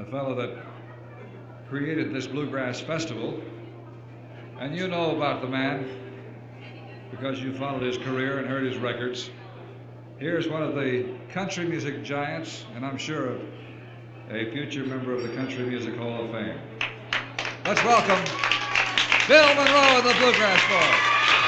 the fellow that created this Bluegrass Festival. And you know about the man because you followed his career and heard his records. Here's one of the country music giants, and I'm sure a future member of the Country Music Hall of Fame. Let's welcome Bill Monroe and the Bluegrass Boys.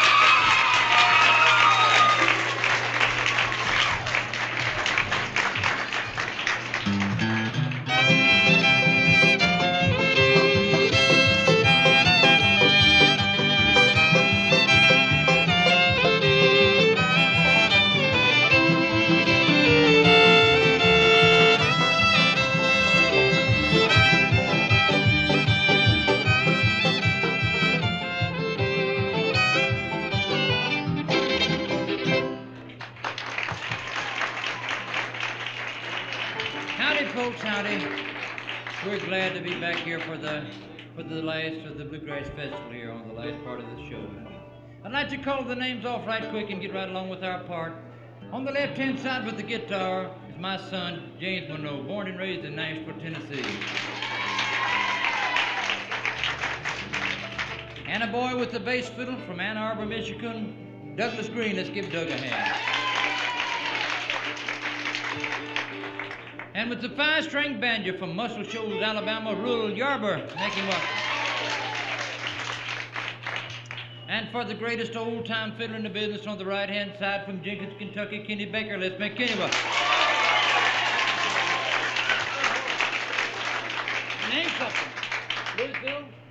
Howdy. We're glad to be back here for the last of the Bluegrass Festival here on the last part of the show. I'd like to call the names off right quick and get right along with our part. On the left-hand side with the guitar is my son, James Monroe, born and raised in Nashville, Tennessee. And a boy with the bass fiddle from Ann Arbor, Michigan, Douglas Green. Let's give Doug a hand. And with the five-string banjo from Muscle Shoals, Alabama, rural Yarber, make him welcome. And for the greatest old-time fiddler in the business on the right-hand side from Jenkins, Kentucky, Kenny Baker, let's make Kenny welcome. Name something. Louisville,